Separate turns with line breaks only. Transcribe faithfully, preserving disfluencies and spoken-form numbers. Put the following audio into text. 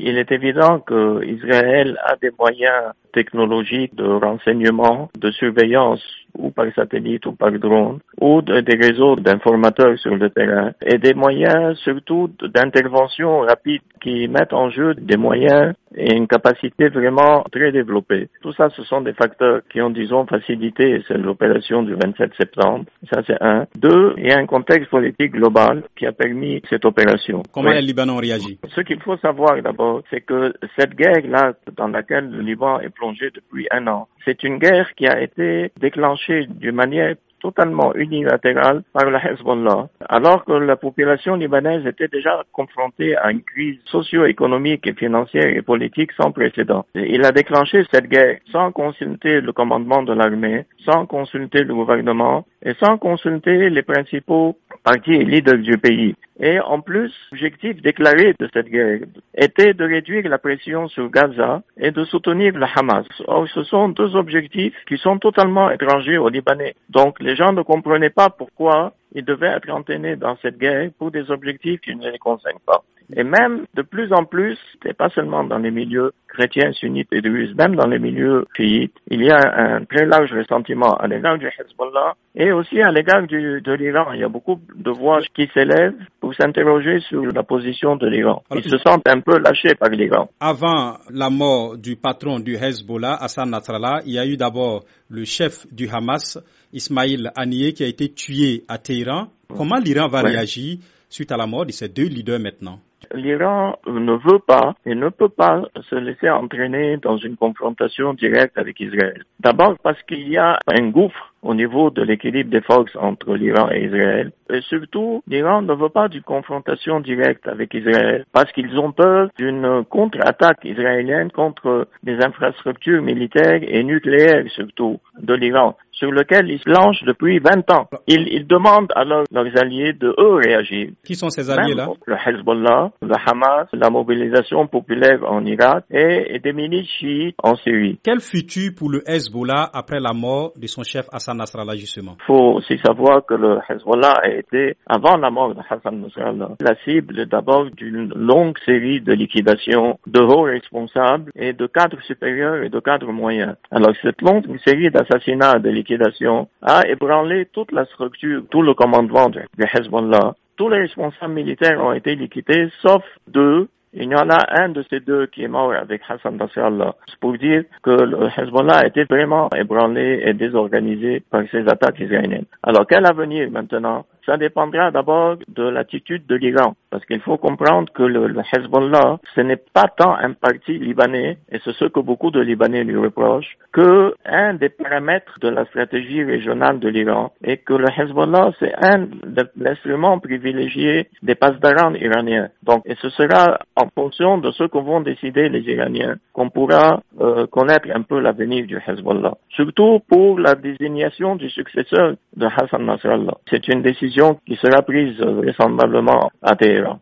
il est évident qu'Israël a des moyens technologiques de renseignement, de surveillance, ou par satellite ou par drone, ou de, des réseaux d'informateurs sur le terrain, et des moyens surtout d'intervention rapide qui mettent en jeu des moyens et une capacité vraiment très développée. Tout ça, ce sont des facteurs qui ont, disons, facilité l'opération du vingt-sept septembre. Ça, c'est un. Deux, il y a un contexte politique global qui a permis cette opération.
Comment oui. Les Libanais ont réagi?
Ce qu'il faut savoir d'abord, c'est que cette guerre-là, dans laquelle le Liban est plongé depuis un an, c'est une guerre qui a été déclenchée d'une manière totalement unilatérale par le Hezbollah, alors que la population libanaise était déjà confrontée à une crise socio-économique et financière et politique sans précédent. Il a déclenché cette guerre sans consulter le commandement de l'armée, sans consulter le gouvernement et sans consulter les principaux partis et leaders du pays. Et en plus, l'objectif déclaré de cette guerre était de réduire la pression sur Gaza et de soutenir le Hamas. Or, ce sont deux objectifs qui sont totalement étrangers aux Libanais. Donc, les gens ne comprenaient pas pourquoi ils devaient être entraînés dans cette guerre pour des objectifs qui ne les concernent pas. Et même, de plus en plus, et pas seulement dans les milieux chrétiens, sunnites et druzes, même dans les milieux chiites, il y a un très large ressentiment à l'égard du Hezbollah et aussi à l'égard du, de l'Iran. Il y a beaucoup de voix qui s'élèvent pour s'interroger sur la position de l'Iran. Ils se sentent un peu lâchés par l'Iran.
Avant la mort du patron du Hezbollah, Hassan Nasrallah, il y a eu d'abord le chef du Hamas, Ismail Haniyeh, qui a été tué à Téhéran. Comment l'Iran va ouais. réagir suite à la mort de ces deux leaders maintenant?
L'Iran ne veut pas et ne peut pas se laisser entraîner dans une confrontation directe avec Israël. D'abord parce qu'il y a un gouffre au niveau de l'équilibre des forces entre l'Iran et Israël. Et surtout, l'Iran ne veut pas d'une confrontation directe avec Israël parce qu'ils ont peur d'une contre-attaque israélienne contre les infrastructures militaires et nucléaires surtout de l'Iran, sur lequel ils se lancent depuis vingt ans. Ils, ils demandent à leurs, leurs alliés de eux réagir.
Qui sont ces alliés-là?
Même le Hezbollah, le Hamas, la mobilisation populaire en Irak et, et des milices chiites en Syrie.
Quel futur pour le Hezbollah après la mort de son chef Hassan Nasrallah justement?
Il faut aussi savoir que le Hezbollah a été, avant la mort de Hassan Nasrallah, la cible d'abord d'une longue série de liquidations de hauts responsables et de cadres supérieurs et de cadres moyens. Alors cette longue série d'assassinats, de liquidations, a ébranlé toute la structure, tout le commandement du Hezbollah. Tous les responsables militaires ont été liquidés, sauf deux. Il y en a un de ces deux qui est mort avec Hassan Nasrallah. C'est pour dire que le Hezbollah a été vraiment ébranlé et désorganisé par ces attaques israéliennes. Alors quel avenir maintenant? Ça dépendra d'abord de l'attitude de l'Iran, parce qu'il faut comprendre que le, le Hezbollah, ce n'est pas tant un parti libanais, et c'est ce que beaucoup de Libanais lui reprochent, que un des paramètres de la stratégie régionale de l'Iran, et que le Hezbollah, c'est un de l'instrument privilégié des pasdarans iraniens. Donc, et ce sera en fonction de ce que vont décider les Iraniens qu'on pourra euh, connaître un peu l'avenir du Hezbollah. Surtout pour la désignation du successeur de Hassan Nasrallah. C'est une décision qui sera prise vraisemblablement à Téhéran.